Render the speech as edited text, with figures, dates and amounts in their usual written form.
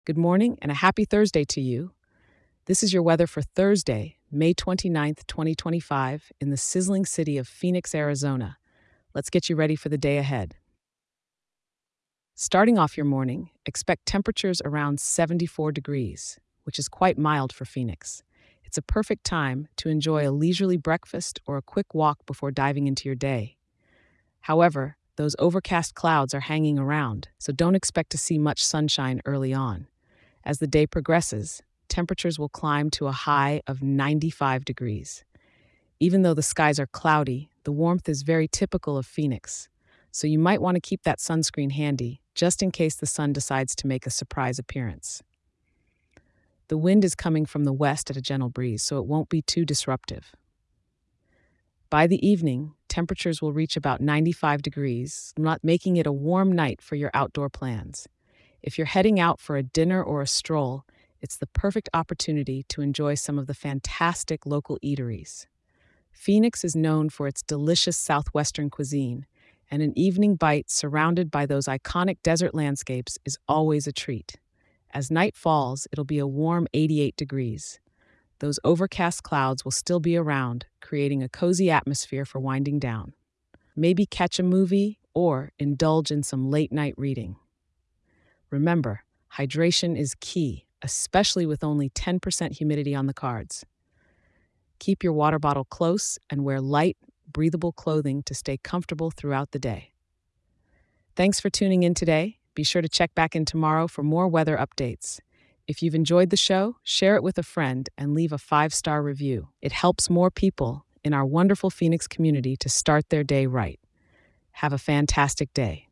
Good morning and a happy Thursday to you. This is your weather for Thursday, May 29th, 2025, in the sizzling city of Phoenix, Arizona. Let's get you ready for the day ahead. Starting off your morning, expect temperatures around 74 degrees, which is quite mild for Phoenix. It's a perfect time to enjoy a leisurely breakfast or a quick walk before diving into your day. However, those overcast clouds are hanging around, so don't expect to see much sunshine early on. As the day progresses, temperatures will climb to a high of 95 degrees. Even though the skies are cloudy, the warmth is very typical of Phoenix, so you might want to keep that sunscreen handy just in case the sun decides to make a surprise appearance. The wind is coming from the west at a gentle breeze, so it won't be too disruptive. By the evening, temperatures will reach about 95 degrees, not making it a warm night for your outdoor plans. If you're heading out for a dinner or a stroll, it's the perfect opportunity to enjoy some of the fantastic local eateries. Phoenix is known for its delicious southwestern cuisine, and an evening bite surrounded by those iconic desert landscapes is always a treat. As night falls, it'll be a warm 88 degrees. Those overcast clouds will still be around, creating a cozy atmosphere for winding down. Maybe catch a movie or indulge in some late night reading. Remember, hydration is key, especially with only 10% humidity on the cards. Keep your water bottle close and wear light, breathable clothing to stay comfortable throughout the day. Thanks for tuning in today. Be sure to check back in tomorrow for more weather updates. If you've enjoyed the show, share it with a friend and leave a 5-star review. It helps more people in our wonderful Phoenix community to start their day right. Have a fantastic day.